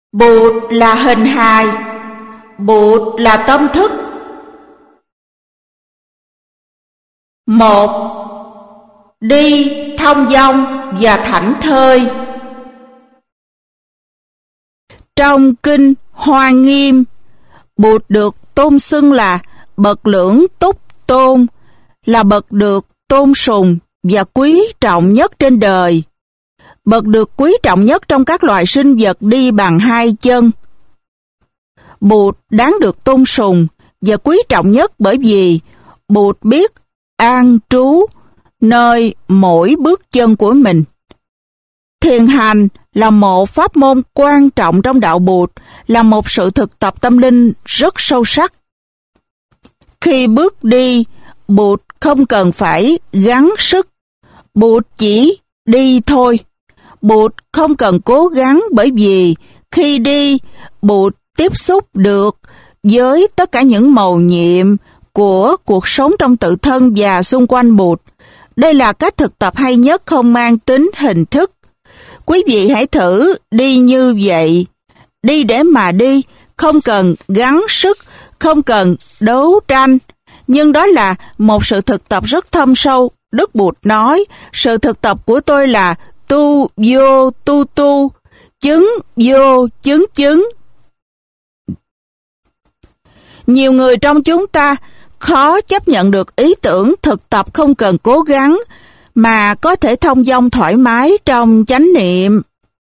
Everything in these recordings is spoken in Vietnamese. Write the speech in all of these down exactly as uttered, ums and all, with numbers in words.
Bụt là hình hài, Bụt là tâm thức. Một, đi thong dong và thảnh thơi. Trong kinh Hoa Nghiêm, Bụt được tôn xưng là bậc lưỡng túc tôn, là bậc được tôn sùng và quý trọng nhất trên đời, bậc được quý trọng nhất trong các loài sinh vật đi bằng hai chân. Bụt đáng được tôn sùng và quý trọng nhất bởi vì Bụt biết an trú nơi mỗi bước chân của mình. Thiền hành là một pháp môn quan trọng trong đạo Bụt, là một sự thực tập tâm linh rất sâu sắc. Khi bước đi, Bụt không cần phải gắng sức, Bụt chỉ đi thôi. Bụt không cần cố gắng bởi vì khi đi, Bụt tiếp xúc được với tất cả những mầu nhiệm của cuộc sống trong tự thân và xung quanh Bụt. Đây là cách thực tập hay nhất không mang tính hình thức. Quý vị hãy thử đi như vậy. Đi để mà đi, không cần gắng sức, không cần đấu tranh. Nhưng đó là một sự thực tập rất thâm sâu. Đức Bụt nói, sự thực tập của tôi là tu vô tu tu, chứng vô chứng chứng. Nhiều người trong chúng ta khó chấp nhận được ý tưởng thực tập không cần cố gắng, mà có thể thông dong thoải mái trong chánh niệm.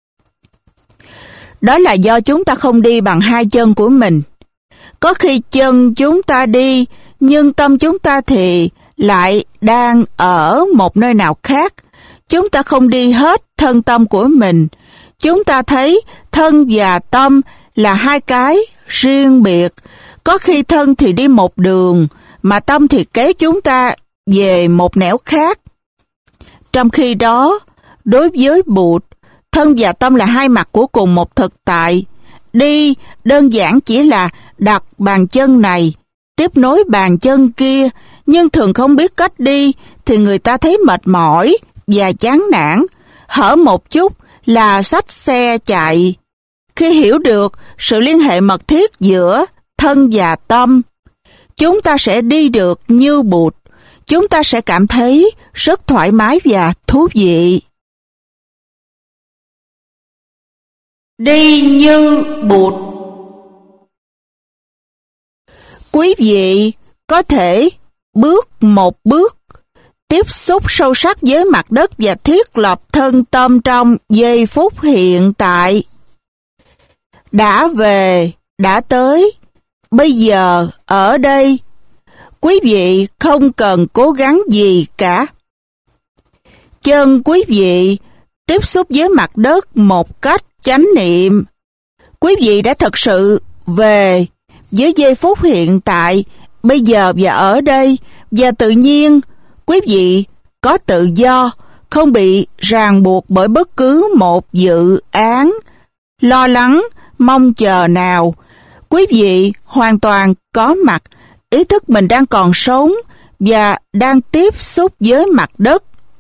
Đó là do chúng ta không đi bằng hai chân của mình. Có khi chân chúng ta đi, nhưng tâm chúng ta thì lại đang ở một nơi nào khác. Chúng ta không đi hết thân tâm của mình. Chúng ta thấy thân và tâm là hai cái riêng biệt. Có khi thân thì đi một đường, mà tâm thì kéo chúng ta về một nẻo khác. Trong khi đó, đối với Bụt, thân và tâm là hai mặt của cùng một thực tại. Đi đơn giản chỉ là đặt bàn chân này, tiếp nối bàn chân kia, nhưng thường không biết cách đi thì người ta thấy mệt mỏi và chán nản. Hở một chút là xách xe chạy. Khi hiểu được sự liên hệ mật thiết giữa thân và tâm, chúng ta sẽ đi được như Bụt. Chúng ta sẽ cảm thấy rất thoải mái và thú vị. Đi như Bụt. Quý vị có thể bước một bước, tiếp xúc sâu sắc với mặt đất và thiết lập thân tâm trong giây phút hiện tại. Đã về, đã tới, bây giờ, ở đây. Quý vị không cần cố gắng gì cả. Chân quý vị tiếp xúc với mặt đất một cách chánh niệm. Quý vị đã thật sự về với giây phút hiện tại, bây giờ và ở đây, và tự nhiên quý vị có tự do, không bị ràng buộc bởi bất cứ một dự án, lo lắng, mong chờ nào. Quý vị hoàn toàn có mặt, ý thức mình đang còn sống và đang tiếp xúc với mặt đất.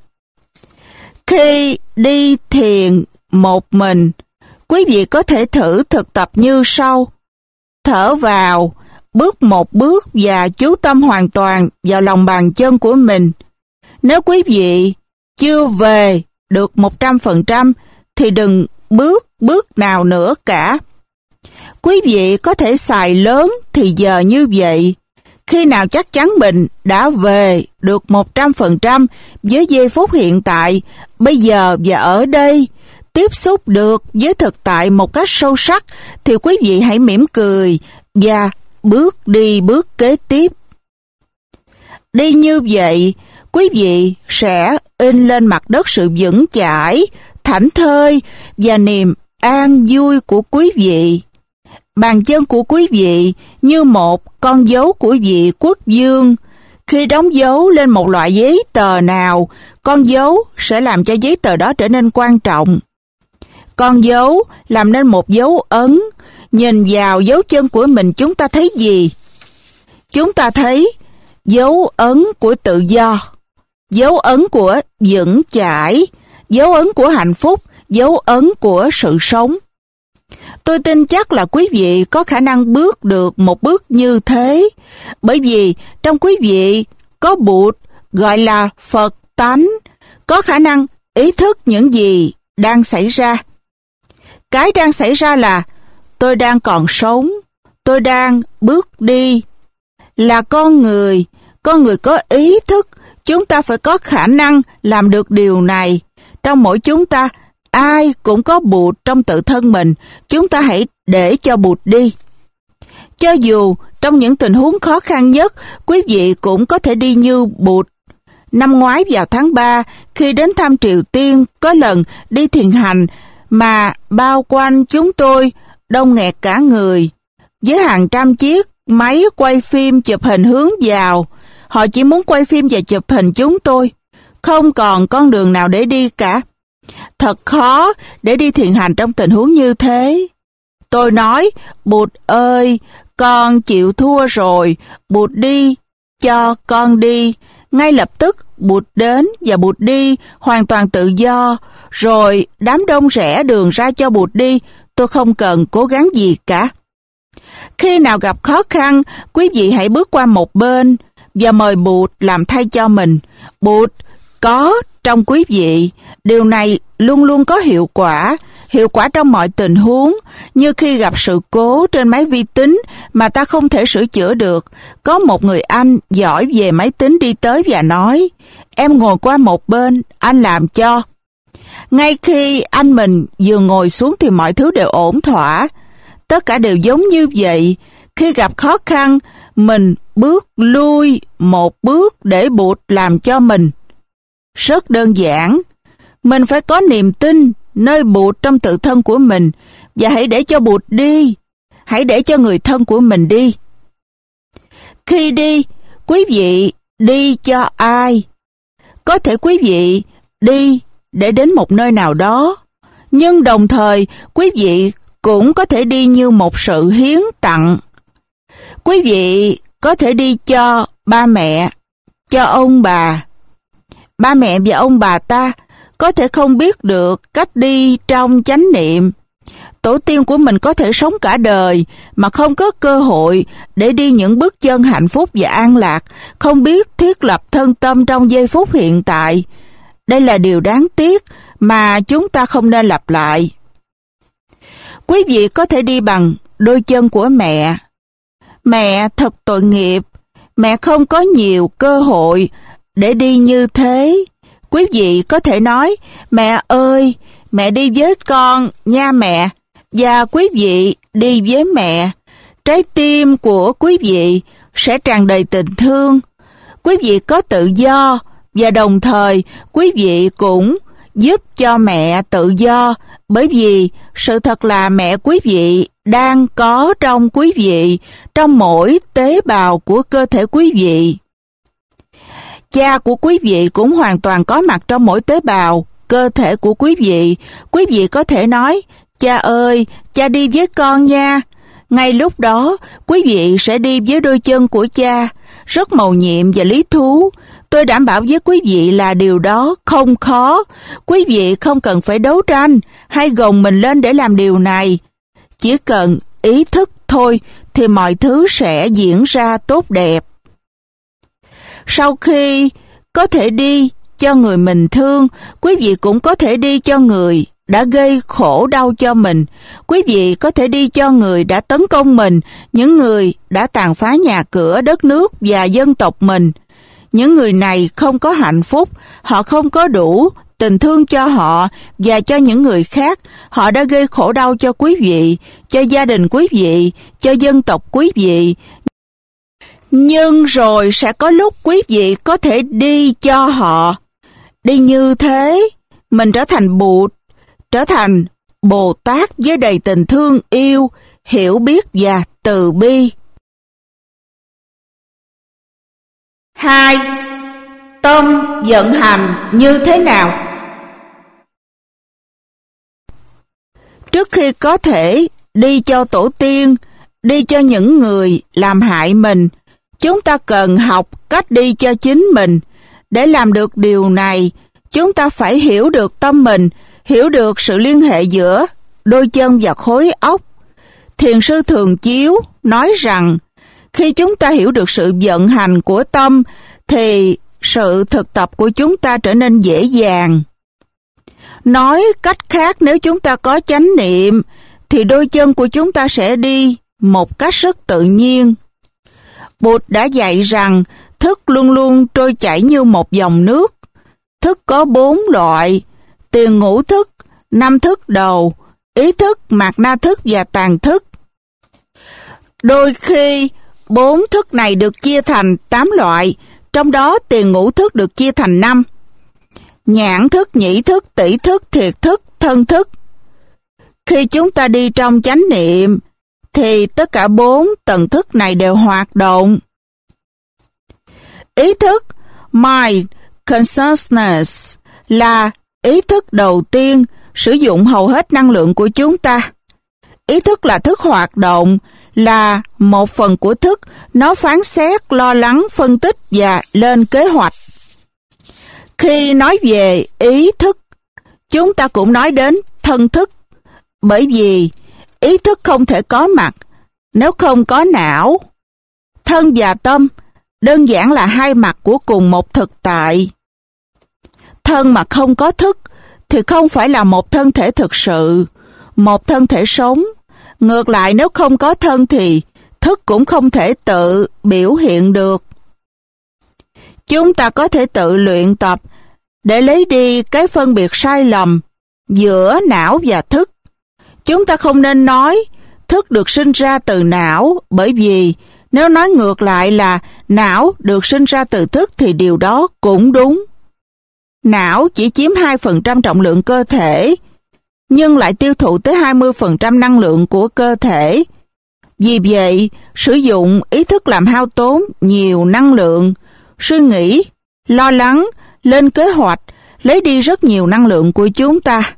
Khi đi thiền một mình, quý vị có thể thử thực tập như sau. Thở vào, bước một bước và chú tâm hoàn toàn vào lòng bàn chân của mình. Nếu quý vị chưa về được một trăm phần trăm thì đừng bước bước nào nữa cả. Quý vị có thể xài lớn thì giờ như vậy. Khi nào chắc chắn mình đã về được một trăm phần trăm với giây phút hiện tại, bây giờ và ở đây, tiếp xúc được với thực tại một cách sâu sắc, thì quý vị hãy mỉm cười và bước đi bước kế tiếp. Đi như vậy, quý vị sẽ in lên mặt đất sự vững chãi, thảnh thơi và niềm an vui của quý vị. Bàn chân của quý vị như một con dấu của vị quốc vương. Khi đóng dấu lên một loại giấy tờ nào, con dấu sẽ làm cho giấy tờ đó trở nên quan trọng. Con dấu làm nên một dấu ấn. Nhìn vào dấu chân của mình, chúng ta thấy gì? Chúng ta thấy dấu ấn của tự do, dấu ấn của vững chãi, dấu ấn của hạnh phúc, dấu ấn của sự sống. Tôi tin chắc là quý vị có khả năng bước được một bước như thế, bởi vì trong quý vị có Bụt gọi là Phật tánh, có khả năng ý thức những gì đang xảy ra. Cái đang xảy ra là tôi đang còn sống, tôi đang bước đi. Là con người, con người có ý thức, chúng ta phải có khả năng làm được điều này. Trong mỗi chúng ta, ai cũng có Bụt trong tự thân mình, chúng ta hãy để cho Bụt đi. Cho dù trong những tình huống khó khăn nhất, quý vị cũng có thể đi như Bụt. Năm ngoái vào tháng ba, khi đến thăm Triều Tiên, có lần đi thiền hành mà bao quanh chúng tôi đông nghẹt cả người, với hàng trăm chiếc máy quay phim chụp hình hướng vào. Họ chỉ muốn quay phim và chụp hình chúng tôi, không còn con đường nào để đi cả. Thật khó để đi thiền hành trong tình huống như thế. Tôi nói, Bụt ơi, con chịu thua rồi, Bụt đi, cho con đi. Ngay lập tức Bụt đến và Bụt đi hoàn toàn tự do, rồi đám đông rẽ đường ra cho Bụt đi, tôi không cần cố gắng gì cả. Khi nào gặp khó khăn, quý vị hãy bước qua một bên và mời Bụt làm thay cho mình. Bụt có trong quý vị, điều này luôn luôn có hiệu quả, hiệu quả trong mọi tình huống, như khi gặp sự cố trên máy vi tính mà ta không thể sửa chữa được. Có một người anh giỏi về máy tính đi tới và nói, em ngồi qua một bên, anh làm cho. Ngay khi anh mình vừa ngồi xuống thì mọi thứ đều ổn thỏa. Tất cả đều giống như vậy. Khi gặp khó khăn, mình bước lui một bước để Bụt làm cho mình. Rất đơn giản. Mình phải có niềm tin nơi Bụt trong tự thân của mình và hãy để cho Bụt đi. Hãy để cho người thân của mình đi. Khi đi, quý vị đi cho ai? Có thể quý vị đi để đến một nơi nào đó, nhưng đồng thời quý vị cũng có thể đi như một sự hiến tặng. Quý vị có thể đi cho ba mẹ, cho ông bà. Ba mẹ và ông bà ta có thể không biết được cách đi trong chánh niệm. Tổ tiên của mình có thể sống cả đời mà không có cơ hội để đi những bước chân hạnh phúc và an lạc, không biết thiết lập thân tâm trong giây phút hiện tại. Đây là điều đáng tiếc mà chúng ta không nên lặp lại. Quý vị có thể đi bằng đôi chân của mẹ. Mẹ thật tội nghiệp, mẹ không có nhiều cơ hội để đi như thế. Quý vị có thể nói, mẹ ơi, mẹ đi với con nha mẹ, và quý vị đi với mẹ. Trái tim của quý vị sẽ tràn đầy tình thương. Quý vị có tự do và đồng thời quý vị cũng giúp cho mẹ tự do, bởi vì sự thật là mẹ quý vị đang có trong quý vị, trong mỗi tế bào của cơ thể quý vị. Cha của quý vị cũng hoàn toàn có mặt trong mỗi tế bào cơ thể của quý vị. Quý vị có thể nói, cha ơi, cha đi với con nha. Ngay lúc đó, quý vị sẽ đi với đôi chân của cha, rất mầu nhiệm và lý thú. Tôi đảm bảo với quý vị là điều đó không khó. Quý vị không cần phải đấu tranh hay gồng mình lên để làm điều này. Chỉ cần ý thức thôi thì mọi thứ sẽ diễn ra tốt đẹp. Sau khi có thể đi cho người mình thương, quý vị cũng có thể đi cho người đã gây khổ đau cho mình. Quý vị có thể đi cho người đã tấn công mình, những người đã tàn phá nhà cửa, đất nước và dân tộc mình. Những người này không có hạnh phúc, họ không có đủ tình thương cho họ và cho những người khác. Họ đã gây khổ đau cho quý vị, cho gia đình quý vị, cho dân tộc quý vị. Nhưng rồi sẽ có lúc quý vị có thể đi cho họ. Đi như thế, mình trở thành Bụt, trở thành Bồ Tát với đầy tình thương yêu, hiểu biết và từ bi. Hai. Tâm vận hành như thế nào? Trước khi có thể đi cho tổ tiên, đi cho những người làm hại mình, chúng ta cần học cách đi cho chính mình. Để làm được điều này, chúng ta phải hiểu được tâm mình, hiểu được sự liên hệ giữa đôi chân và khối óc. Thiền sư Thường Chiếu nói rằng khi chúng ta hiểu được sự vận hành của tâm thì sự thực tập của chúng ta trở nên dễ dàng. Nói cách khác, nếu chúng ta có chánh niệm thì đôi chân của chúng ta sẽ đi một cách rất tự nhiên. Bụt đã dạy rằng thức luôn luôn trôi chảy như một dòng nước. Thức có bốn loại: tiền ngũ thức, năm thức đầu, ý thức, mạt na thức và tàn thức. Đôi khi bốn thức này được chia thành tám loại, trong đó tiền ngũ thức được chia thành năm: nhãn thức, nhĩ thức, tỷ thức, thiệt thức, thân thức. Khi chúng ta đi trong chánh niệm thì tất cả bốn tầng thức này đều hoạt động. Ý thức, mind consciousness, là ý thức đầu tiên sử dụng hầu hết năng lượng của chúng ta. Ý thức là thức hoạt động, là một phần của thức, nó phán xét, lo lắng, phân tích và lên kế hoạch. Khi nói về ý thức, chúng ta cũng nói đến thân thức, bởi vì ý thức không thể có mặt nếu không có não. Thân và tâm đơn giản là hai mặt của cùng một thực tại. Thân mà không có thức thì không phải là một thân thể thực sự, một thân thể sống. Ngược lại, nếu không có thân thì thức cũng không thể tự biểu hiện được. Chúng ta có thể tự luyện tập để lấy đi cái phân biệt sai lầm giữa não và thức. Chúng ta không nên nói thức được sinh ra từ não, bởi vì nếu nói ngược lại là não được sinh ra từ thức thì điều đó cũng đúng. Não chỉ chiếm hai phần trăm trọng lượng cơ thể, nhưng lại tiêu thụ tới hai mươi phần trăm năng lượng của cơ thể. Vì vậy, sử dụng ý thức làm hao tốn nhiều năng lượng, suy nghĩ, lo lắng, lên kế hoạch, lấy đi rất nhiều năng lượng của chúng ta.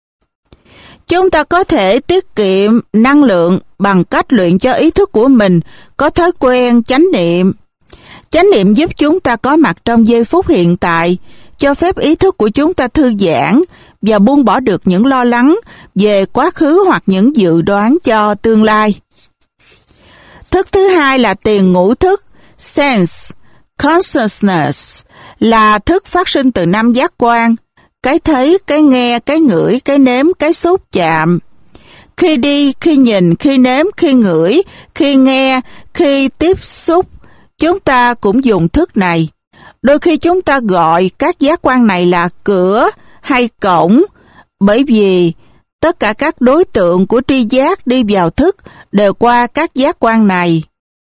Chúng ta có thể tiết kiệm năng lượng bằng cách luyện cho ý thức của mình có thói quen chánh niệm. Chánh niệm giúp chúng ta có mặt trong giây phút hiện tại, cho phép ý thức của chúng ta thư giãn và buông bỏ được những lo lắng về quá khứ hoặc những dự đoán cho tương lai. Thức thứ hai là tiền ngũ thức, sense consciousness, là thức phát sinh từ năm giác quan: cái thấy, cái nghe, cái ngửi, cái nếm, cái xúc chạm. Khi đi, khi nhìn, khi nếm, khi ngửi, khi nghe, khi tiếp xúc, chúng ta cũng dùng thức này. Đôi khi chúng ta gọi các giác quan này là cửa hay cổng, bởi vì tất cả các đối tượng của tri giác đi vào thức đều qua các giác quan này.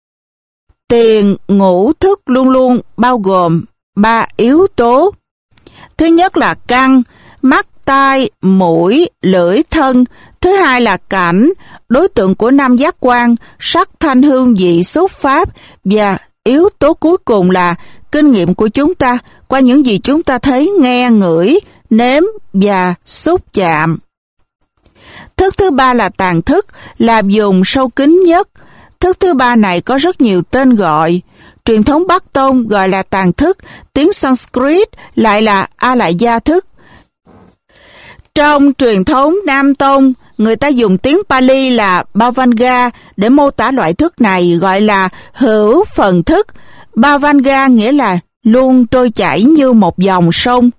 Tiền ngũ thức luôn luôn bao gồm ba yếu tố. Thứ nhất là căn, mắt, tai, mũi, lưỡi, thân. Thứ hai là cảnh, đối tượng của năm giác quan, sắc, thanh, hương, vị, xúc, pháp. Và yếu tố cuối cùng là kinh nghiệm của chúng ta qua những gì chúng ta thấy, nghe, ngửi, nếm và xúc chạm. Thức thứ ba là tàn thức, là vùng sâu kín nhất. Thức thứ ba này có rất nhiều tên gọi. Truyền thống Bắc Tông gọi là tàn thức, tiếng Sanskrit lại là A-lại-gia thức. Trong truyền thống Nam Tông, người ta dùng tiếng Pali là Bhavanga để mô tả loại thức này, gọi là hữu phần thức. Bhavanga nghĩa là luôn trôi chảy như một dòng sông.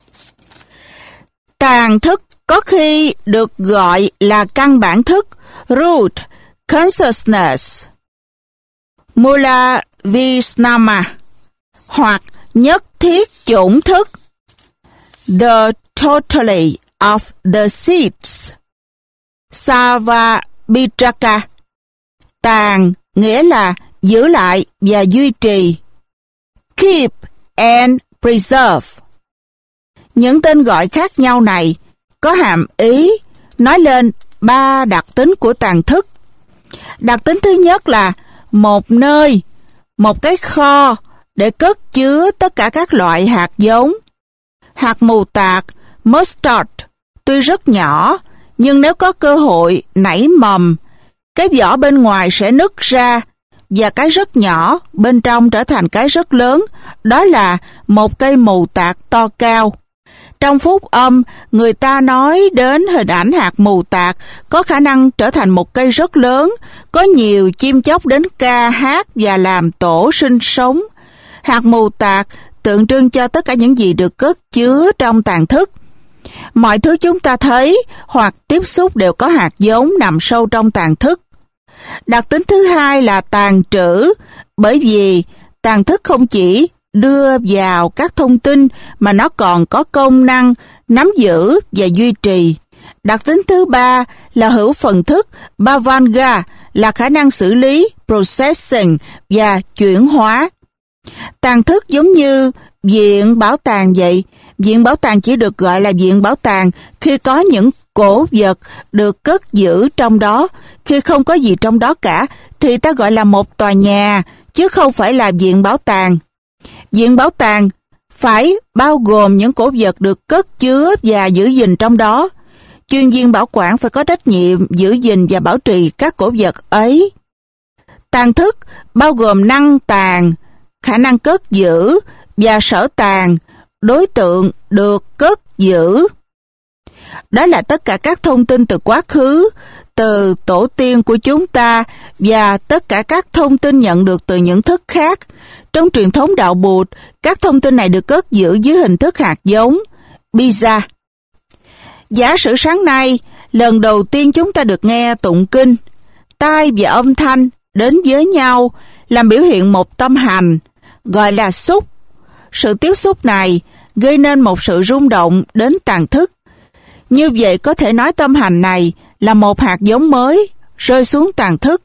Tàn thức có khi được gọi là căn bản thức, root consciousness, Mula Visnama, hoặc nhất thiết chủng thức, the totality of the seeds, Sarvabhidraka. Tàn nghĩa là giữ lại và duy trì, keep and preserve. Những tên gọi khác nhau này có hàm ý nói lên ba đặc tính của tàn thức. Đặc tính thứ nhất là một nơi, một cái kho để cất chứa tất cả các loại hạt giống. Hạt mù tạt, mustard, tuy rất nhỏ, nhưng nếu có cơ hội nảy mầm, cái vỏ bên ngoài sẽ nứt ra và cái rất nhỏ bên trong trở thành cái rất lớn. Đó là một cây mù tạt to cao. Trong phúc âm, người ta nói đến hình ảnh hạt mù tạt có khả năng trở thành một cây rất lớn, có nhiều chim chóc đến ca hát và làm tổ sinh sống. Hạt mù tạt tượng trưng cho tất cả những gì được cất chứa trong tàn thức. Mọi thứ chúng ta thấy hoặc tiếp xúc đều có hạt giống nằm sâu trong tàn thức. Đặc tính thứ hai là tàn trữ, bởi vì tàn thức không chỉ đưa vào các thông tin mà nó còn có công năng nắm giữ và duy trì. Đặc tính thứ ba là hữu phần thức, bhavanga, là khả năng xử lý, processing và chuyển hóa. Tàn thức giống như viện bảo tàng vậy. Viện bảo tàng chỉ được gọi là viện bảo tàng khi có những cổ vật được cất giữ trong đó. Khi không có gì trong đó cả thì ta gọi là một tòa nhà, chứ không phải là viện bảo tàng. Viện bảo tàng phải bao gồm những cổ vật được cất chứa và giữ gìn trong đó. Chuyên viên bảo quản phải có trách nhiệm giữ gìn và bảo trì các cổ vật ấy. Tàn thức bao gồm năng tàng, khả năng cất giữ, và sở tàng, đối tượng được cất giữ. Đó là tất cả các thông tin từ quá khứ, từ tổ tiên của chúng ta và tất cả các thông tin nhận được từ những thức khác. Trong truyền thống đạo Bụt, các thông tin này được cất giữ dưới hình thức hạt giống, bija. Giả sử sáng nay, lần đầu tiên chúng ta được nghe tụng kinh, tai và âm thanh đến với nhau làm biểu hiện một tâm hành, gọi là xúc. Sự tiếp xúc này gây nên một sự rung động đến tàn thức. Như vậy có thể nói tâm hành này là một hạt giống mới rơi xuống tàn thức.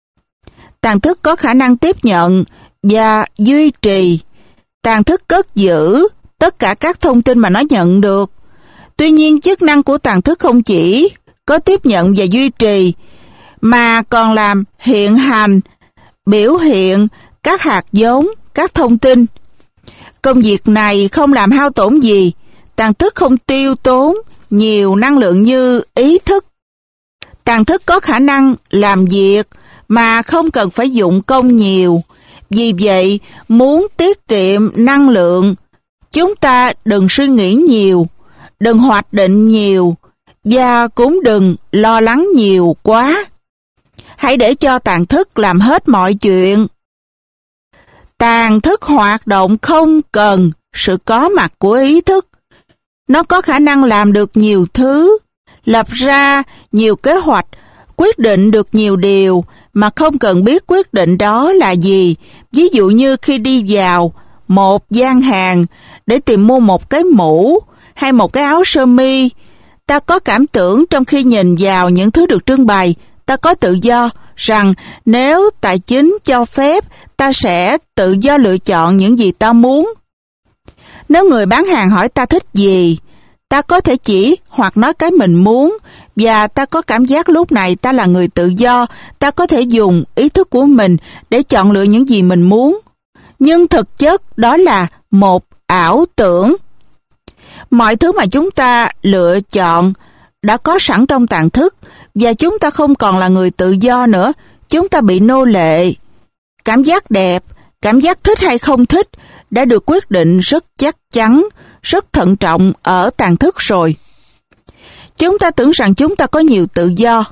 Tàn thức có khả năng tiếp nhận và duy trì. Tàn thức cất giữ tất cả các thông tin mà nó nhận được. Tuy nhiên, chức năng của tàn thức không chỉ có tiếp nhận và duy trì, mà còn làm hiện hành, biểu hiện các hạt giống, các thông tin. Công việc này không làm hao tổn gì. Tàn thức không tiêu tốn nhiều năng lượng như ý thức. Tàn thức có khả năng làm việc mà không cần phải dụng công nhiều. Vì vậy, muốn tiết kiệm năng lượng, chúng ta đừng suy nghĩ nhiều, đừng hoạch định nhiều, và cũng đừng lo lắng nhiều quá. Hãy để cho tàn thức làm hết mọi chuyện. Tàn thức hoạt động không cần sự có mặt của ý thức. Nó có khả năng làm được nhiều thứ, lập ra nhiều kế hoạch, quyết định được nhiều điều mà không cần biết quyết định đó là gì. Ví dụ như khi đi vào một gian hàng để tìm mua một cái mũ hay một cái áo sơ mi, ta có cảm tưởng trong khi nhìn vào những thứ được trưng bày, ta có tự do rằng nếu tài chính cho phép, ta sẽ tự do lựa chọn những gì ta muốn. Nếu người bán hàng hỏi ta thích gì, ta có thể chỉ hoặc nói cái mình muốn, và ta có cảm giác lúc này ta là người tự do, ta có thể dùng ý thức của mình để chọn lựa những gì mình muốn. Nhưng thực chất đó là một ảo tưởng. Mọi thứ mà chúng ta lựa chọn đã có sẵn trong tàn thức, và chúng ta không còn là người tự do nữa, chúng ta bị nô lệ. Cảm giác đẹp, cảm giác thích hay không thích đã được quyết định rất chắc chắn, rất thận trọng ở tàn thức rồi. Chúng ta tưởng rằng chúng ta có nhiều tự do.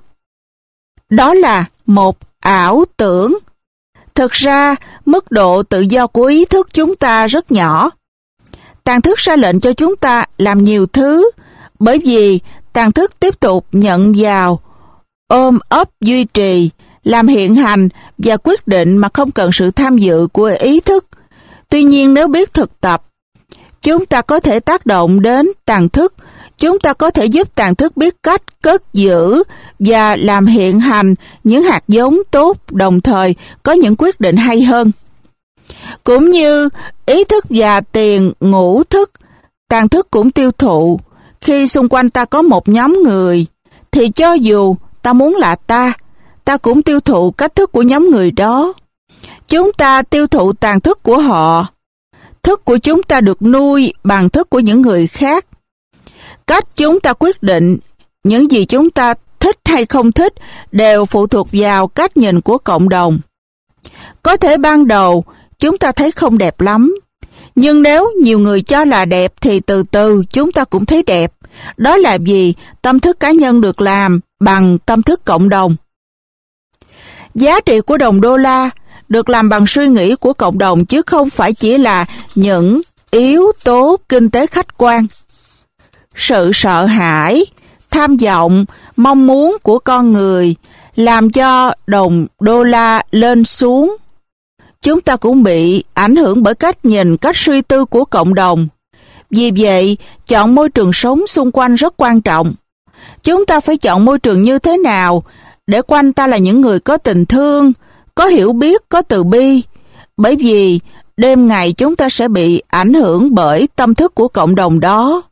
Đó là một ảo tưởng. Thực ra, mức độ tự do của ý thức chúng ta rất nhỏ. Tàn thức ra lệnh cho chúng ta làm nhiều thứ, bởi vì tàn thức tiếp tục nhận vào, ôm ấp duy trì, làm hiện hành và quyết định mà không cần sự tham dự của ý thức. Tuy nhiên, nếu biết thực tập, chúng ta có thể tác động đến tàn thức. Chúng ta có thể giúp tàn thức biết cách cất giữ và làm hiện hành những hạt giống tốt, đồng thời có những quyết định hay hơn. Cũng như ý thức và tiền ngũ thức, tàn thức cũng tiêu thụ. Khi xung quanh ta có một nhóm người, thì cho dù ta muốn là ta, ta cũng tiêu thụ cách thức của nhóm người đó. Chúng ta tiêu thụ tàn thức của họ. Thức của chúng ta được nuôi bằng thức của những người khác. Cách chúng ta quyết định những gì chúng ta thích hay không thích đều phụ thuộc vào cách nhìn của cộng đồng. Có thể ban đầu chúng ta thấy không đẹp lắm, Nhưng nếu nhiều người cho là đẹp thì từ từ chúng ta cũng thấy đẹp. Đó là vì tâm thức cá nhân được làm bằng tâm thức cộng đồng. Giá trị của đồng đô la được làm bằng suy nghĩ của cộng đồng chứ không phải chỉ là những yếu tố kinh tế khách quan. Sự sợ hãi, tham vọng, mong muốn của con người làm cho đồng đô la lên xuống. Chúng ta cũng bị ảnh hưởng bởi cách nhìn, cách suy tư của cộng đồng. Vì vậy, chọn môi trường sống xung quanh rất quan trọng. Chúng ta phải chọn môi trường như thế nào để quanh ta là những người có tình thương, có hiểu biết, có từ bi. Bởi vì đêm ngày chúng ta sẽ bị ảnh hưởng bởi tâm thức của cộng đồng đó.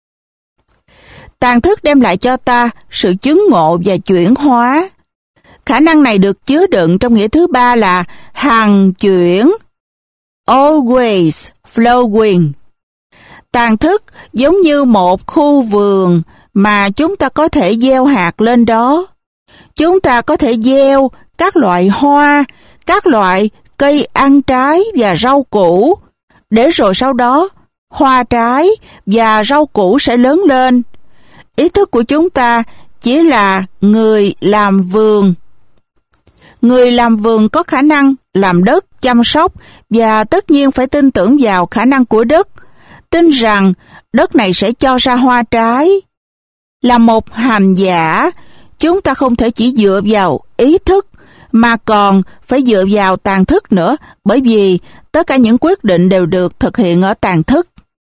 Tàn thức đem lại cho ta sự chứng ngộ và chuyển hóa. Khả năng này được chứa đựng trong nghĩa thứ ba là hằng chuyển, always flowing. Tàn thức giống như một khu vườn mà chúng ta có thể gieo hạt lên đó. Chúng ta có thể gieo các loại hoa, các loại cây ăn trái và rau củ, để rồi sau đó hoa trái và rau củ sẽ lớn lên. Ý thức của chúng ta chỉ là người làm vườn. Người làm vườn có khả năng làm đất, chăm sóc và tất nhiên phải tin tưởng vào khả năng của đất, tin rằng đất này sẽ cho ra hoa trái. Là một hành giả, chúng ta không thể chỉ dựa vào ý thức mà còn phải dựa vào tàn thức nữa, bởi vì tất cả những quyết định đều được thực hiện ở tàn thức.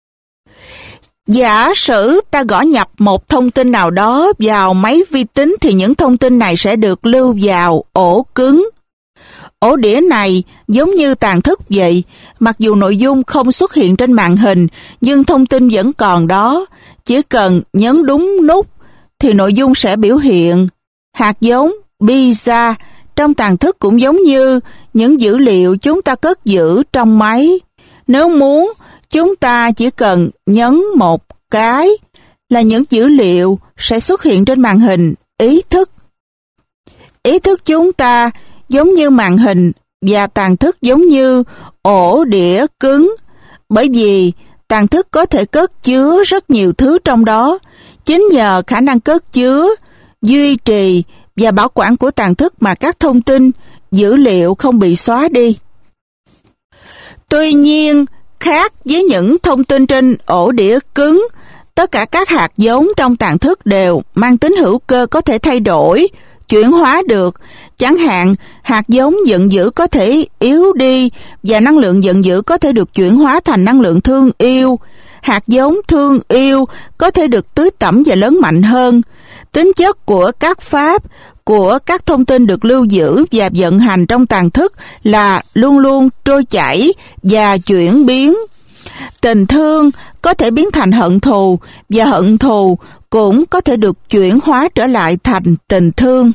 Giả sử ta gõ nhập một thông tin nào đó vào máy vi tính thì những thông tin này sẽ được lưu vào ổ cứng. Ổ đĩa này giống như tàn thức vậy, mặc dù nội dung không xuất hiện trên màn hình, nhưng thông tin vẫn còn đó. Chỉ cần nhấn đúng nút thì nội dung sẽ biểu hiện. Hạt giống, pizza trong tàn thức cũng giống như những dữ liệu chúng ta cất giữ trong máy. Nếu muốn, chúng ta chỉ cần nhấn một cái là những dữ liệu sẽ xuất hiện trên màn hình ý thức. Ý thức chúng ta giống như màn hình và tàn thức giống như ổ đĩa cứng, bởi vì tàn thức có thể cất chứa rất nhiều thứ trong đó. Chính nhờ khả năng cất chứa, duy trì và bảo quản của tàn thức mà các thông tin, dữ liệu không bị xóa đi. Tuy nhiên, khác với những thông tin trên ổ đĩa cứng, tất cả các hạt giống trong tàn thức đều mang tính hữu cơ, có thể thay đổi, chuyển hóa được. Chẳng hạn, hạt giống giận dữ có thể yếu đi và năng lượng giận dữ có thể được chuyển hóa thành năng lượng thương yêu. Hạt giống thương yêu có thể được tưới tẩm và lớn mạnh hơn. Tính chất của các pháp, của các thông tin được lưu giữ và vận hành trong tàn thức là luôn luôn trôi chảy và chuyển biến. Tình thương có thể biến thành hận thù và hận thù cũng có thể được chuyển hóa trở lại thành tình thương.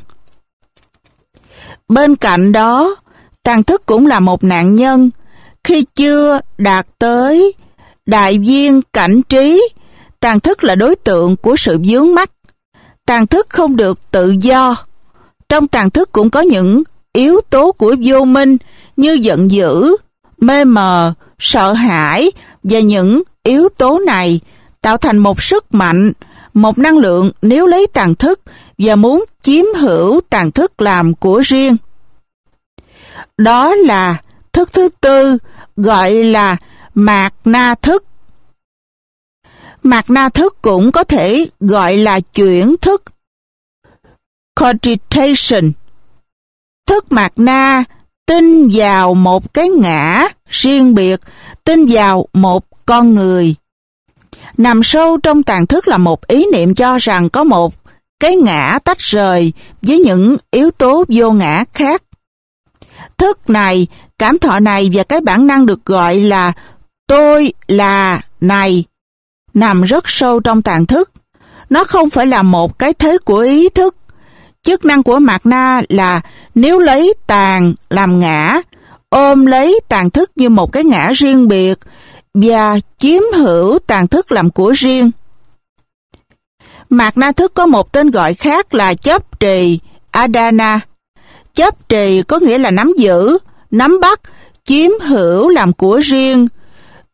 Bên cạnh đó, tàn thức cũng là một nạn nhân. Khi chưa đạt tới đại viên cảnh trí, tàn thức là đối tượng của sự vướng mắc. Tàn thức không được tự do. Trong tàn thức cũng có những yếu tố của vô minh như giận dữ, mê mờ, sợ hãi, và những yếu tố này tạo thành một sức mạnh, một năng lượng nếu lấy tàn thức và muốn chiếm hữu tàn thức làm của riêng. Đó là thức thứ tư, gọi là mạt na thức. Mạt na thức cũng có thể gọi là chuyển thức, cogitation. Thức mạt na tin vào một cái ngã riêng biệt, tin vào một con người. Nằm sâu trong tàn thức là một ý niệm cho rằng có một cái ngã tách rời với những yếu tố vô ngã khác. Thức này, cảm thọ này và cái bản năng được gọi là tôi là này nằm rất sâu trong tàn thức. Nó không phải là một cái thế của ý thức. Chức năng của mạt na là nếu lấy tàn làm ngã, ôm lấy tàn thức như một cái ngã riêng biệt và chiếm hữu tàn thức làm của riêng. Mạt na thức có một tên gọi khác là chấp trì, adana. Chấp trì có nghĩa là nắm giữ, nắm bắt, chiếm hữu làm của riêng.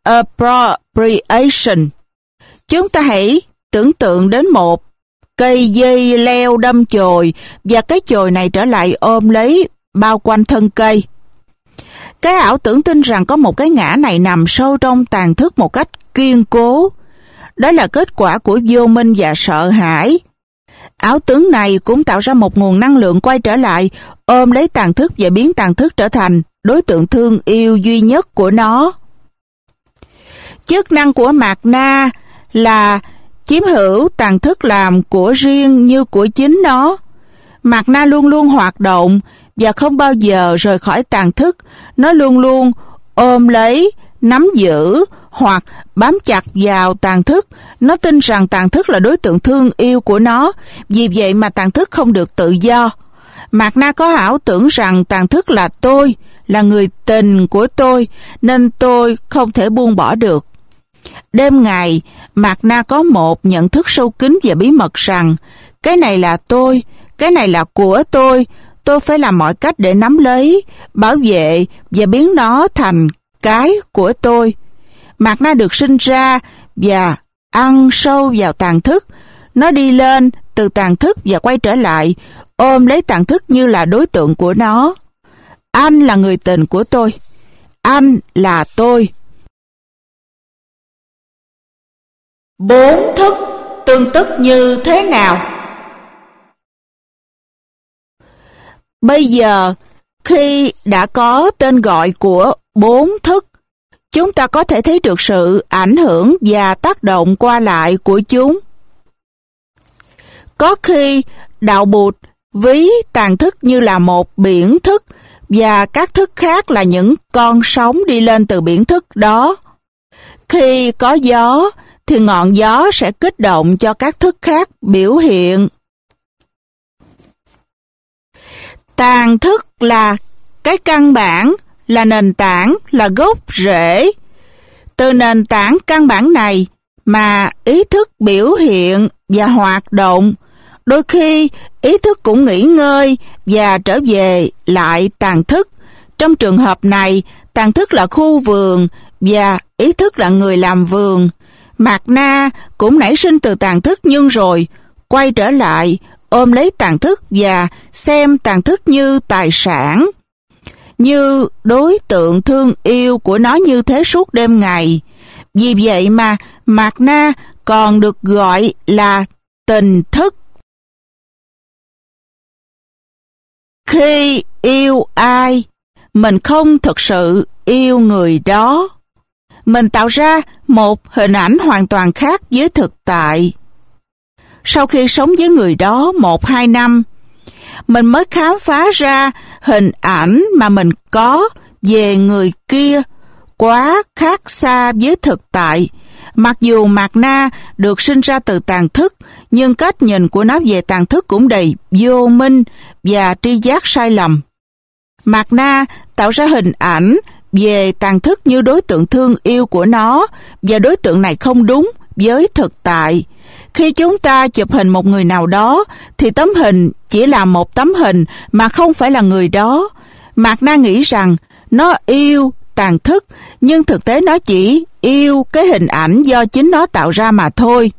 appropriation. Chúng ta hãy tưởng tượng đến một cây dây leo đâm chồi và cái chồi này trở lại ôm lấy bao quanh thân cây. Cái ảo tưởng tin rằng có một cái ngã này nằm sâu trong tàn thức một cách kiên cố. Đó là kết quả của vô minh và sợ hãi. Ảo tưởng này cũng tạo ra một nguồn năng lượng quay trở lại, ôm lấy tàn thức và biến tàn thức trở thành đối tượng thương yêu duy nhất của nó. Chức năng của mạt na là chiếm hữu tàn thức làm của riêng như của chính nó. Mạt na luôn luôn hoạt động và không bao giờ rời khỏi tàn thức. Nó luôn luôn ôm lấy, nắm giữ hoặc bám chặt vào tàn thức. Nó tin rằng tàn thức là đối tượng thương yêu của nó, vì vậy mà tàn thức không được tự do. Mạt na có ảo tưởng rằng tàn thức là tôi, là người tình của tôi, nên tôi không thể buông bỏ được. Đêm ngày, mạt na có một nhận thức sâu kín và bí mật rằng cái này là tôi, cái này là của tôi, tôi phải làm mọi cách để nắm lấy, bảo vệ và biến nó thành cái của tôi. Mạt na được sinh ra và ăn sâu vào tàn thức. Nó đi lên từ tàn thức và quay trở lại, ôm lấy tàn thức như là đối tượng của nó. Anh là người tình của tôi. Anh là tôi. Bốn thức tương tức như thế nào? Bây giờ, khi đã có tên gọi của bốn thức, chúng ta có thể thấy được sự ảnh hưởng và tác động qua lại của chúng. Có khi đạo Bụt ví tàn thức như là một biển thức và các thức khác là những con sóng đi lên từ biển thức đó. Khi có gió thì ngọn gió sẽ kích động cho các thức khác biểu hiện. Tàn thức là cái căn bản, là nền tảng, là gốc rễ. Từ nền tảng căn bản này mà ý thức biểu hiện và hoạt động. Đôi khi ý thức cũng nghỉ ngơi và trở về lại tàn thức. Trong trường hợp này, tàn thức là khu vườn và ý thức là người làm vườn. Mạt na cũng nảy sinh từ tàn thức nhưng rồi quay trở lại, ôm lấy tàn thức và xem tàn thức như tài sản, như đối tượng thương yêu của nó như thế suốt đêm ngày. Vì vậy mà mạt na còn được gọi là tình thức. Khi yêu ai, mình không thực sự yêu người đó. Mình tạo ra một hình ảnh hoàn toàn khác với thực tại. Sau khi sống với người đó một hai năm, mình mới khám phá ra hình ảnh mà mình có về người kia quá khác xa với thực tại. Mặc dù mạt na được sinh ra từ tàn thức, nhưng cách nhìn của nó về tàn thức cũng đầy vô minh và tri giác sai lầm. Mạt na tạo ra hình ảnh về tàn thức như đối tượng thương yêu của nó, và đối tượng này không đúng với thực tại. Khi chúng ta chụp hình một người nào đó, thì tấm hình chỉ là một tấm hình mà không phải là người đó. Mạt na nghĩ rằng nó yêu tàn thức, nhưng thực tế nó chỉ yêu cái hình ảnh do chính nó tạo ra mà thôi.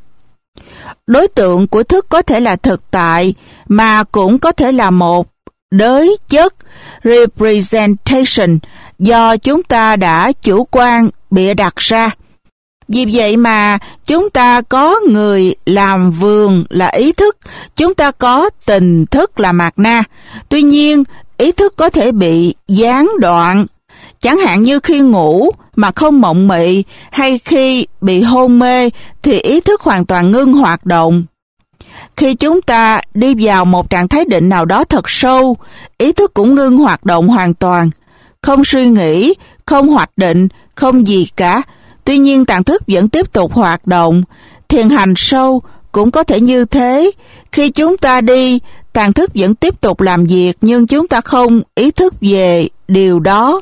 Đối tượng của thức có thể là thực tại, mà cũng có thể là một đới chất representation do chúng ta đã chủ quan bịa đặt ra. Vì vậy mà chúng ta có người làm vườn là ý thức, chúng ta có tình thức là mạt na. Tuy nhiên, ý thức có thể bị gián đoạn, chẳng hạn như khi ngủ mà không mộng mị hay khi bị hôn mê thì ý thức hoàn toàn ngưng hoạt động. Khi chúng ta đi vào một trạng thái định nào đó thật sâu, ý thức cũng ngưng hoạt động hoàn toàn. Không suy nghĩ, không hoạch định, không gì cả. Tuy nhiên tàn thức vẫn tiếp tục hoạt động. Thiền hành sâu cũng có thể như thế. Khi chúng ta đi, tàn thức vẫn tiếp tục làm việc, nhưng chúng ta không ý thức về điều đó.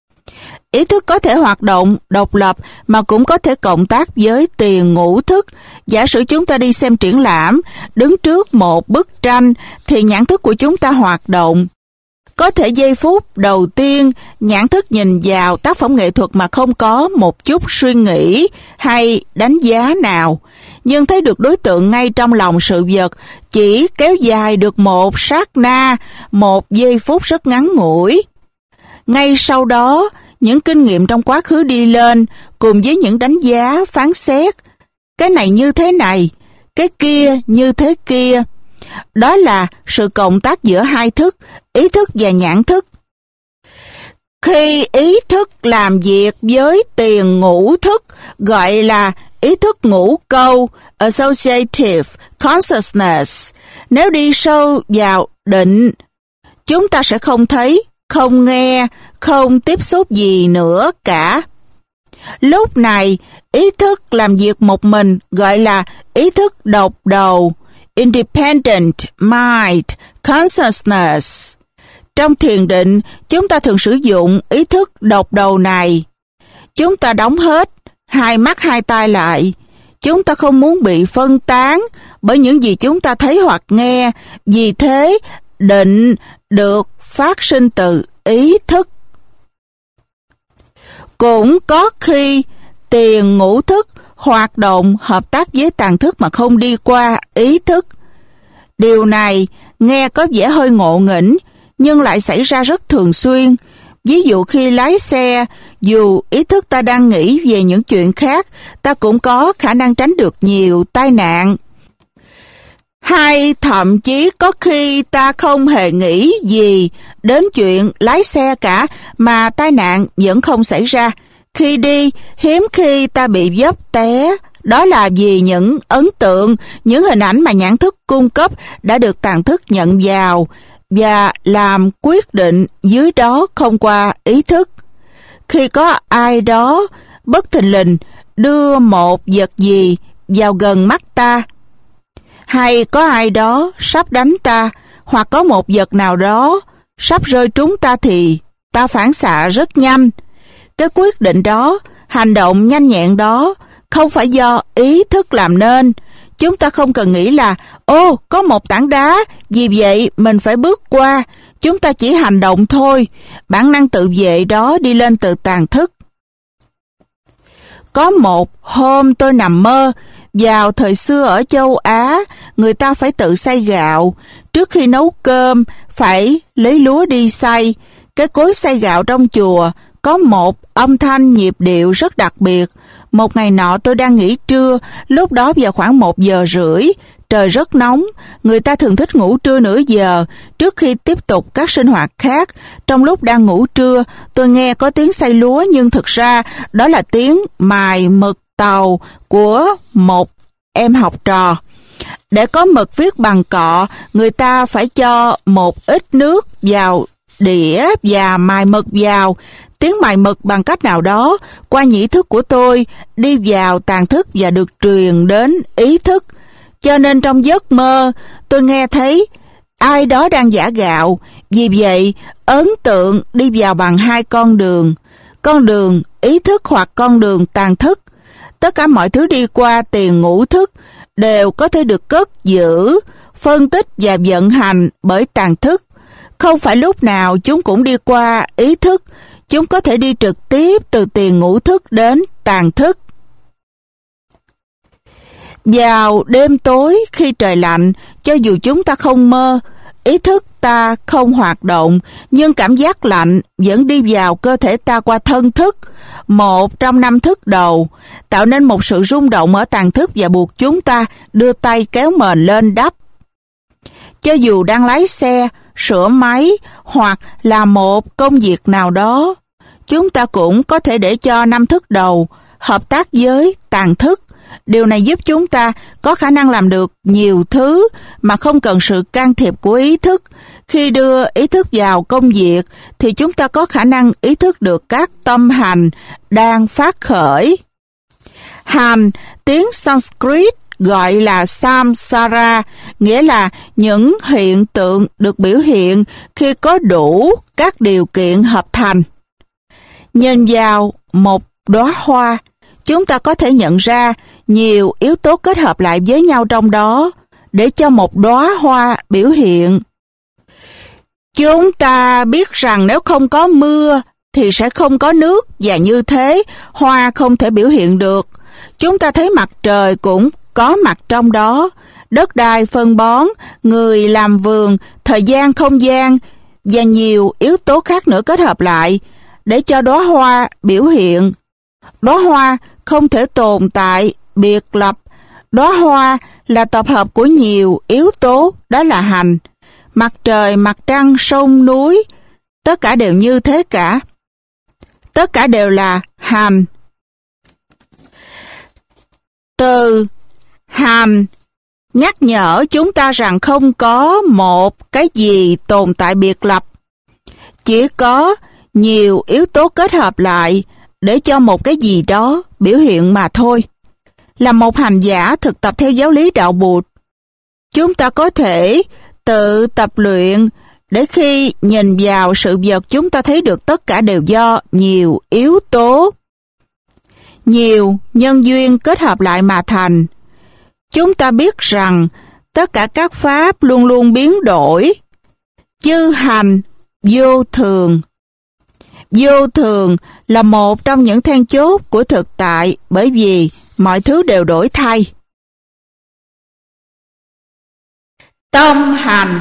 Ý thức có thể hoạt động độc lập mà cũng có thể cộng tác với tiền ngũ thức. Giả sử chúng ta đi xem triển lãm, đứng trước một bức tranh thì nhãn thức của chúng ta hoạt động. Có thể giây phút đầu tiên nhãn thức nhìn vào tác phẩm nghệ thuật mà không có một chút suy nghĩ hay đánh giá nào, nhưng thấy được đối tượng ngay trong lòng sự vật chỉ kéo dài được một sát na, một giây phút rất ngắn ngủi. Ngay sau đó, những kinh nghiệm trong quá khứ đi lên cùng với những đánh giá, phán xét. Cái này như thế này, cái kia như thế kia. Đó là sự cộng tác giữa hai thức, ý thức và nhãn thức. Khi ý thức làm việc với tiền ngũ thức, gọi là ý thức ngũ câu, associative consciousness. Nếu đi sâu vào định, chúng ta sẽ không thấy, không nghe, không tiếp xúc gì nữa cả. Lúc này, ý thức làm việc một mình gọi là ý thức độc đầu, independent mind consciousness. Trong thiền định, chúng ta thường sử dụng ý thức độc đầu này. Chúng ta đóng hết hai mắt hai tai lại. Chúng ta không muốn bị phân tán bởi những gì chúng ta thấy hoặc nghe. Vì thế, định được phát sinh từ ý thức. Cũng có khi tiền ngũ thức hoạt động hợp tác với tàn thức mà không đi qua ý thức. Điều này nghe có vẻ hơi ngộ nghĩnh, nhưng lại xảy ra rất thường xuyên. Ví dụ khi lái xe, dù ý thức ta đang nghĩ về những chuyện khác, ta cũng có khả năng tránh được nhiều tai nạn. Hay thậm chí có khi ta không hề nghĩ gì đến chuyện lái xe cả, mà tai nạn vẫn không xảy ra. Khi đi, hiếm khi ta bị vấp té. Đó là vì những ấn tượng, những hình ảnh mà nhãn thức cung cấp đã được tàn thức nhận vào và làm quyết định dưới đó không qua ý thức. Khi có ai đó bất thình lình đưa một vật gì vào gần mắt ta, hay có ai đó sắp đánh ta, hoặc có một vật nào đó sắp rơi trúng ta thì ta phản xạ rất nhanh. Cái quyết định đó, hành động nhanh nhẹn đó không phải do ý thức làm nên. Chúng ta không cần nghĩ là ô, có một tảng đá, vì vậy mình phải bước qua. Chúng ta chỉ hành động thôi. Bản năng tự vệ đó đi lên từ tàn thức. Có một hôm tôi nằm mơ. Vào thời xưa ở châu Á, người ta phải tự xay gạo. Trước khi nấu cơm, phải lấy lúa đi xay. Cái cối xay gạo trong chùa có một âm thanh nhịp điệu rất đặc biệt. Một ngày nọ tôi đang nghỉ trưa, lúc đó vào khoảng một giờ rưỡi, trời rất nóng, người ta thường thích ngủ trưa nửa giờ trước khi tiếp tục các sinh hoạt khác. Trong lúc đang ngủ trưa, tôi nghe có tiếng xay lúa, nhưng thực ra đó là tiếng mài mực tàu của một em học trò. Để có mực viết bằng cọ, người ta phải cho một ít nước vào đĩa và mài mực vào. Tiếng mài mực bằng cách nào đó qua nhĩ thức của tôi đi vào tàn thức và được truyền đến ý thức. Cho nên trong giấc mơ tôi nghe thấy ai đó đang giã gạo. Vì vậy ấn tượng đi vào bằng hai con đường, con đường ý thức hoặc con đường tàn thức. Tất cả mọi thứ đi qua tiền ngũ thức đều có thể được cất giữ, phân tích và vận hành bởi tàn thức. Không phải lúc nào chúng cũng đi qua ý thức. Chúng có thể đi trực tiếp từ tiền ngũ thức đến tàn thức. Vào đêm tối khi trời lạnh, cho dù chúng ta không mơ, ý thức ta không hoạt động, nhưng cảm giác lạnh vẫn đi vào cơ thể ta qua thân thức, một trong năm thức đầu, tạo nên một sự rung động ở tàn thức và buộc chúng ta đưa tay kéo mền lên đắp. Cho dù đang lái xe, sửa máy hoặc là một công việc nào đó, chúng ta cũng có thể để cho năm thức đầu hợp tác với tàn thức. Điều này giúp chúng ta có khả năng làm được nhiều thứ mà không cần sự can thiệp của ý thức. Khi đưa ý thức vào công việc thì chúng ta có khả năng ý thức được các tâm hành đang phát khởi. Hành, tiếng Sanskrit gọi là samsara, nghĩa là những hiện tượng được biểu hiện khi có đủ các điều kiện hợp thành. Nhìn vào một đóa hoa, chúng ta có thể nhận ra nhiều yếu tố kết hợp lại với nhau trong đó để cho một đóa hoa biểu hiện. Chúng ta biết rằng nếu không có mưa thì sẽ không có nước, và như thế hoa không thể biểu hiện được. Chúng ta thấy mặt trời cũng có mặt trong đó, đất đai phân bón, người làm vườn, thời gian không gian và nhiều yếu tố khác nữa kết hợp lại để cho đóa hoa biểu hiện. Đóa hoa không thể tồn tại biệt lập. Đóa hoa là tập hợp của nhiều yếu tố, đó là hành. Mặt trời, mặt trăng, sông, núi, tất cả đều như thế cả. Tất cả đều là hành. Từ hành nhắc nhở chúng ta rằng không có một cái gì tồn tại biệt lập. Chỉ có nhiều yếu tố kết hợp lại để cho một cái gì đó biểu hiện mà thôi. Là một hành giả thực tập theo giáo lý đạo Bụt, chúng ta có thể tự tập luyện để khi nhìn vào sự vật chúng ta thấy được tất cả đều do nhiều yếu tố, nhiều nhân duyên kết hợp lại mà thành. Chúng ta biết rằng tất cả các pháp luôn luôn biến đổi. Chư hành vô thường. Vô thường là một trong những then chốt của thực tại, bởi vì mọi thứ đều đổi thay. Tâm hành.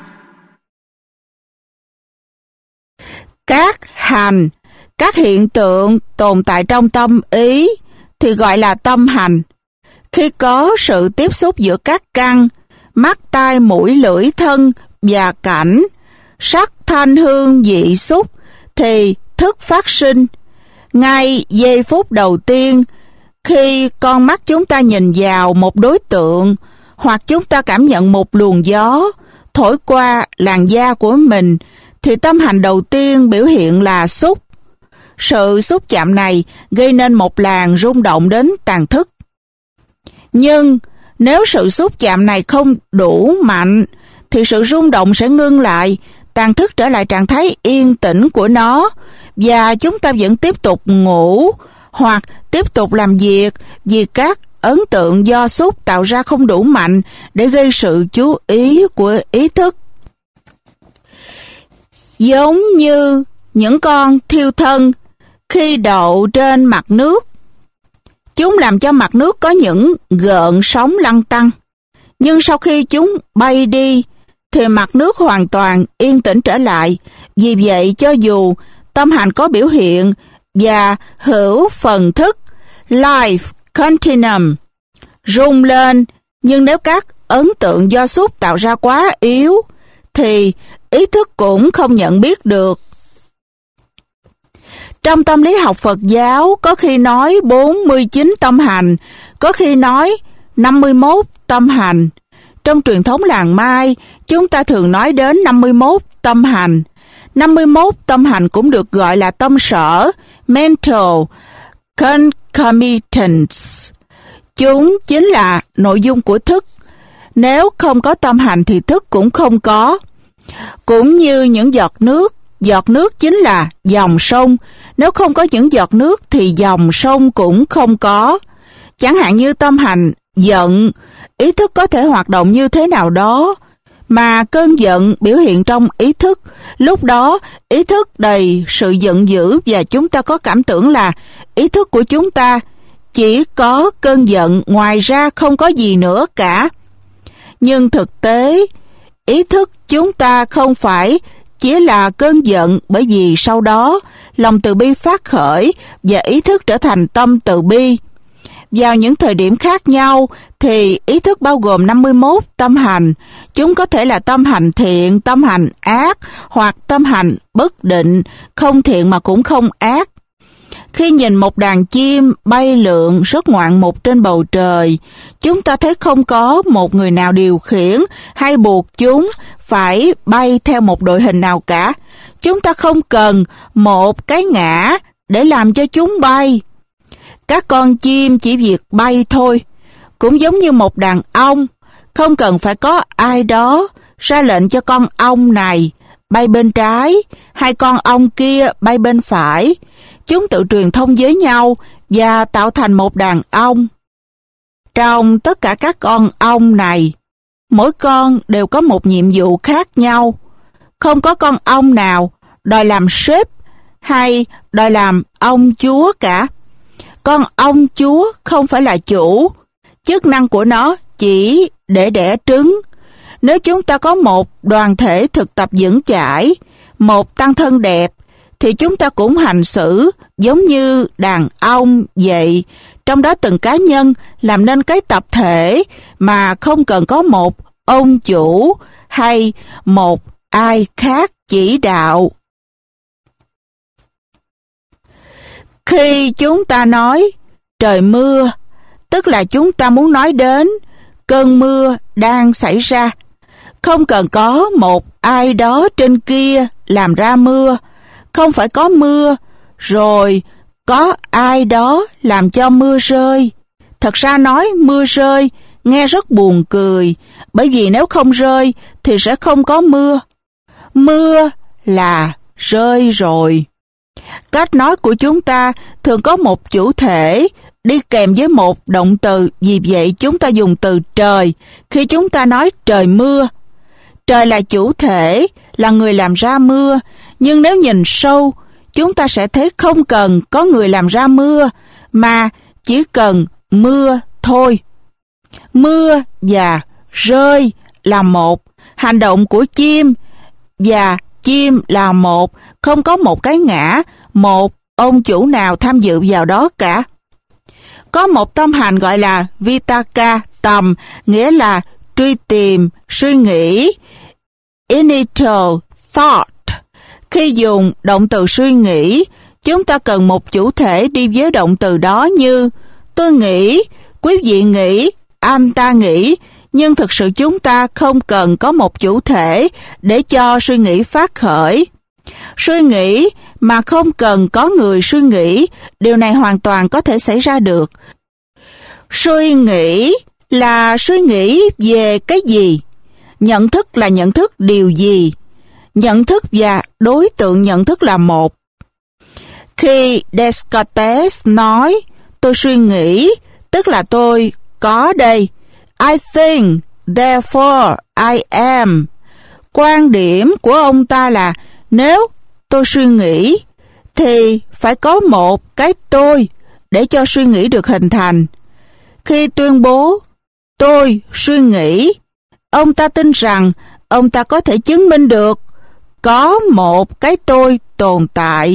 Các hành, các hiện tượng tồn tại trong tâm ý thì gọi là tâm hành. Khi có sự tiếp xúc giữa các căn, mắt, tai, mũi, lưỡi, thân và cảnh, sắc, thanh, hương, vị, xúc, thì thức phát sinh. Ngay giây phút đầu tiên, khi con mắt chúng ta nhìn vào một đối tượng, hoặc chúng ta cảm nhận một luồng gió thổi qua làn da của mình, thì tâm hành đầu tiên biểu hiện là xúc. Sự xúc chạm này gây nên một làn rung động đến tàn thức. Nhưng nếu sự xúc chạm này không đủ mạnh, thì sự rung động sẽ ngưng lại, tàn thức trở lại trạng thái yên tĩnh của nó, và chúng ta vẫn tiếp tục ngủ hoặc tiếp tục làm việc vì các ấn tượng do xúc tạo ra không đủ mạnh để gây sự chú ý của ý thức. Giống như những con thiêu thân khi đậu trên mặt nước, chúng làm cho mặt nước có những gợn sóng lăn tăn. Nhưng sau khi chúng bay đi, thì mặt nước hoàn toàn yên tĩnh trở lại. Vì vậy, cho dù tâm hành có biểu hiện và hữu phần thức, life continuum, rung lên, nhưng nếu các ấn tượng do xúc tạo ra quá yếu, thì ý thức cũng không nhận biết được. Trong tâm lý học Phật giáo, có khi nói bốn mươi chín tâm hành, có khi nói năm mươi mốt tâm hành. Trong truyền thống làng Mai, chúng ta thường nói đến năm mươi mốt tâm hành. năm mươi mốt tâm hành cũng được gọi là tâm sở, mental concomitants. Chúng chính là nội dung của thức. Nếu không có tâm hành thì thức cũng không có. Cũng như những giọt nước, giọt nước chính là dòng sông. Nếu không có những giọt nước thì dòng sông cũng không có. Chẳng hạn như tâm hành giận, ý thức có thể hoạt động như thế nào đó, mà cơn giận biểu hiện trong ý thức. Lúc đó, ý thức đầy sự giận dữ và chúng ta có cảm tưởng là ý thức của chúng ta chỉ có cơn giận, ngoài ra không có gì nữa cả. Nhưng thực tế, ý thức chúng ta không phải chỉ là cơn giận, bởi vì sau đó lòng từ bi phát khởi và ý thức trở thành tâm từ bi. Vào những thời điểm khác nhau thì ý thức bao gồm năm mươi mốt tâm hành. Chúng có thể là tâm hành thiện, tâm hành ác hoặc tâm hành bất định, không thiện mà cũng không ác. Khi nhìn một đàn chim bay lượn rất ngoạn mục trên bầu trời, chúng ta thấy không có một người nào điều khiển hay buộc chúng phải bay theo một đội hình nào cả. Chúng ta không cần một cái ngã để làm cho chúng bay. Các con chim chỉ việc bay thôi. Cũng giống như một đàn ong, không cần phải có ai đó ra lệnh cho con ong này bay bên trái, hay con ong kia bay bên phải. Chúng tự truyền thông với nhau và tạo thành một đàn ong. Trong tất cả các con ong này, mỗi con đều có một nhiệm vụ khác nhau. Không có con ong nào đòi làm sếp hay đòi làm ông chúa cả. Con ong chúa không phải là chủ, chức năng của nó chỉ để đẻ trứng. Nếu chúng ta có một đoàn thể thực tập vững chãi, một tăng thân đẹp, thì chúng ta cũng hành xử giống như đàn ong vậy. Trong đó từng cá nhân làm nên cái tập thể mà không cần có một ông chủ hay một ai khác chỉ đạo. Khi chúng ta nói trời mưa, tức là chúng ta muốn nói đến cơn mưa đang xảy ra. Không cần có một ai đó trên kia làm ra mưa, không phải có mưa rồi có ai đó làm cho mưa rơi. Thật ra nói mưa rơi nghe rất buồn cười, bởi vì nếu không rơi thì sẽ không có mưa. Mưa là rơi rồi. Cách nói của chúng ta thường có một chủ thể đi kèm với một động từ, vì vậy chúng ta dùng từ trời khi chúng ta nói trời mưa. Trời là chủ thể, là người làm ra mưa, nhưng nếu nhìn sâu, chúng ta sẽ thấy không cần có người làm ra mưa, mà chỉ cần mưa thôi. Mưa và rơi là một, hành động của chim và chim là một, không có một cái ngã, một ông chủ nào tham dự vào đó cả. Có một tâm hành gọi là Vitaka, tầm, nghĩa là truy tìm, suy nghĩ, initial thought. Khi dùng động từ suy nghĩ, chúng ta cần một chủ thể đi với động từ đó, như tôi nghĩ, quý vị nghĩ, anh ta nghĩ, nhưng thực sự chúng ta không cần có một chủ thể để cho suy nghĩ phát khởi. Suy nghĩ mà không cần có người suy nghĩ, điều này hoàn toàn có thể xảy ra được. Suy nghĩ là suy nghĩ về cái gì? Nhận thức là nhận thức điều gì? Nhận thức và đối tượng nhận thức là một. Khi Descartes nói tôi suy nghĩ, tức là tôi có đây. I think, therefore I am. Quan điểm của ông ta là nếu tôi suy nghĩ thì phải có một cái tôi để cho suy nghĩ được hình thành. Khi tuyên bố tôi suy nghĩ, ông ta tin rằng ông ta có thể chứng minh được có một cái tôi tồn tại.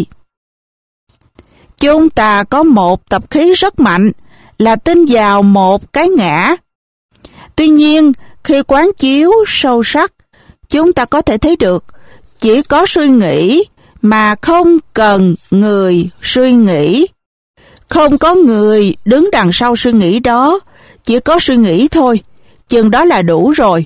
Chúng ta có một tập khí rất mạnh là tin vào một cái ngã. Tuy nhiên, khi quán chiếu sâu sắc, chúng ta có thể thấy được chỉ có suy nghĩ mà không cần người suy nghĩ. Không có người đứng đằng sau suy nghĩ đó, chỉ có suy nghĩ thôi, chừng đó là đủ rồi.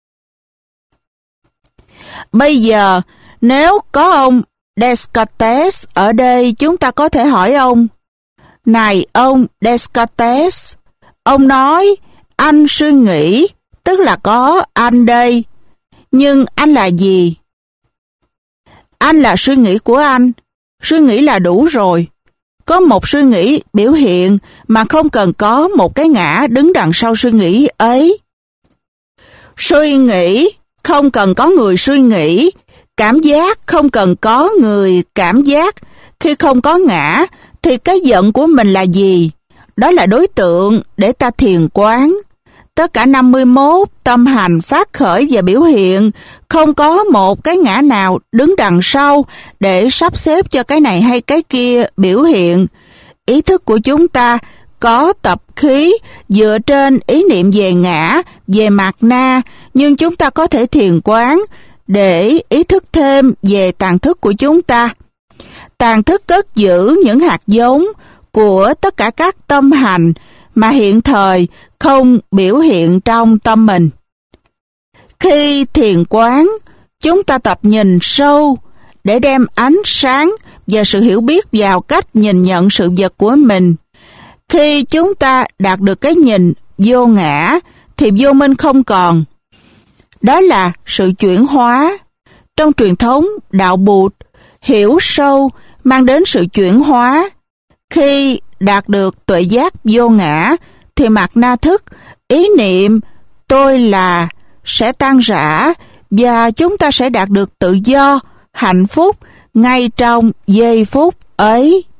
Bây giờ, nếu có ông Descartes ở đây, chúng ta có thể hỏi ông, này ông Descartes, ông nói anh suy nghĩ, tức là có anh đây, nhưng anh là gì? Anh là suy nghĩ của anh, suy nghĩ là đủ rồi. Có một suy nghĩ biểu hiện mà không cần có một cái ngã đứng đằng sau suy nghĩ ấy. Suy nghĩ không cần có người suy nghĩ, cảm giác không cần có người cảm giác. Khi không có ngã thì cái giận của mình là gì? Đó là đối tượng để ta thiền quán. Tất cả năm mươi mốt tâm hành phát khởi và biểu hiện, không có một cái ngã nào đứng đằng sau để sắp xếp cho cái này hay cái kia biểu hiện. Ý thức của chúng ta có tập khí dựa trên ý niệm về ngã, về mạt na, nhưng chúng ta có thể thiền quán để ý thức thêm về tàng thức của chúng ta. Tàng thức cất giữ những hạt giống của tất cả các tâm hành mà hiện thời không biểu hiện trong tâm mình. Khi thiền quán, chúng ta tập nhìn sâu để đem ánh sáng và sự hiểu biết vào cách nhìn nhận sự vật của mình. Khi chúng ta đạt được cái nhìn vô ngã thì vô minh không còn. Đó là sự chuyển hóa. Trong truyền thống đạo Bụt, hiểu sâu mang đến sự chuyển hóa. Khi đạt được tuệ giác vô ngã thì mạt na thức, ý niệm tôi là sẽ tan rã và chúng ta sẽ đạt được tự do, hạnh phúc ngay trong giây phút ấy.